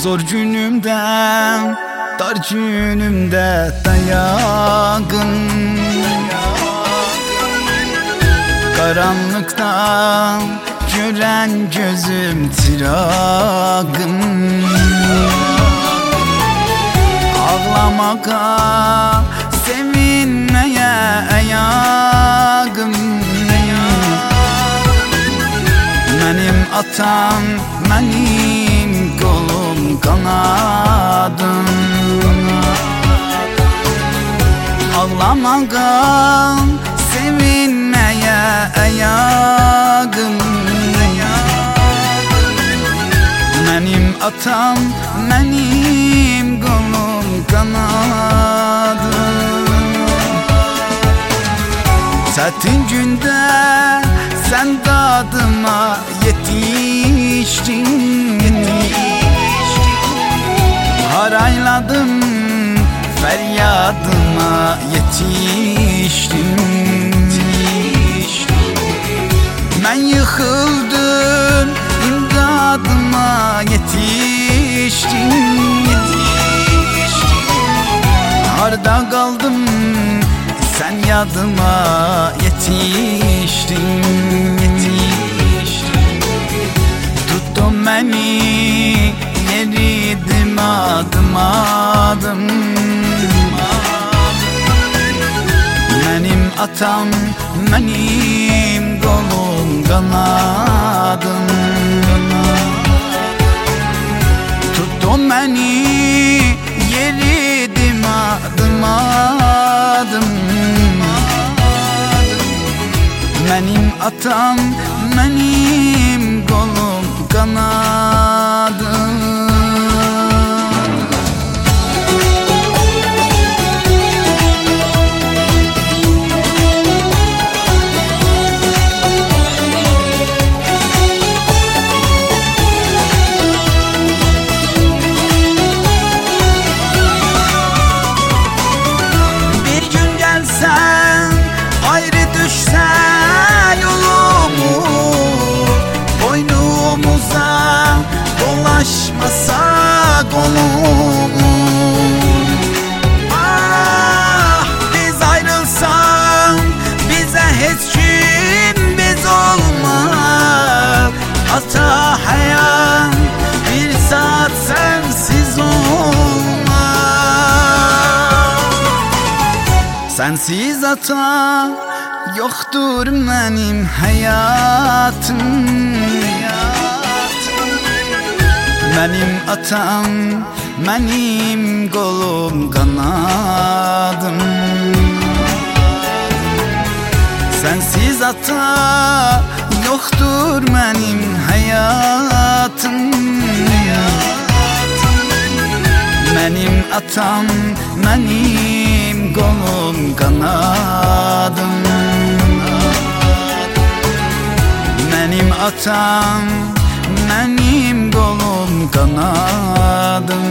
Zor günümden, dar günümde dayağım. Karanlıkta gören gözüm tiragım. Ağlamağa, sevinmeye ayağım. Benim atam, benim kolum kanadım. Ağlamağa, sevinmeye ayağım. Benim atam, benim kolum kanadım. Çetin günde sen dadıma yetiştin. Harayladım, feryadıma yetiştim. Ben yıkıldım, imdadıma yetiştim. Harda kaldım, sen yadıma yetiştin. Tuttun beni, yeridim adım adım. Benim atam, benim kolum kanadım. Tuttun beni, yeridim adım adım. Benim atam, benim kolum kanadım. Bir gün gelsen, ayrı düşsen dolaşmasa kolum. Ah, biz ayrılsak bize hiç kim biz olmaz. Ata hayat bir saat sensiz olmaz. Sensiz ata yoktur benim hayatım. Benim atam, benim kolum kanadım. Sensiz ata yoktur benim hayatım. Benim atam, benim kolum kanadım. Benim atam, benim kolum kanadım.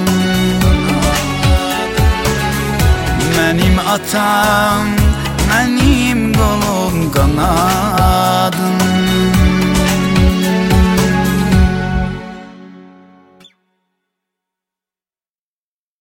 Benim atam, benim kolum kanadım.